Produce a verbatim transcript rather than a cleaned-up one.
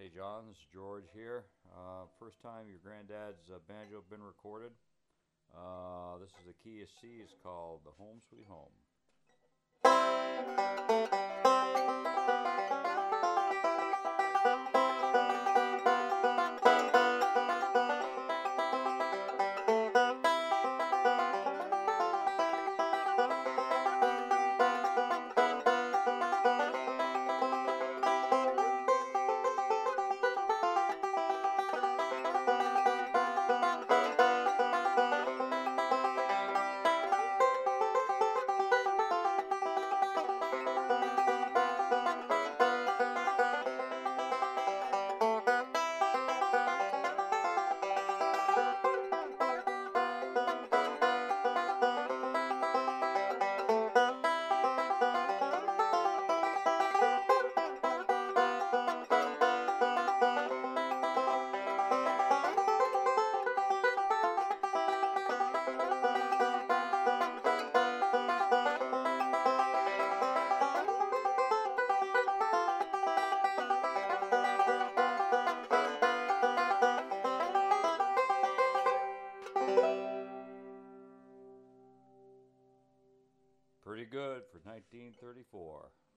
Hey John, this is George here. Uh, first time your granddad's uh, banjo been recorded. Uh, this is the key of C. It's called the Home Sweet Home. Pretty good for nineteen thirty-four.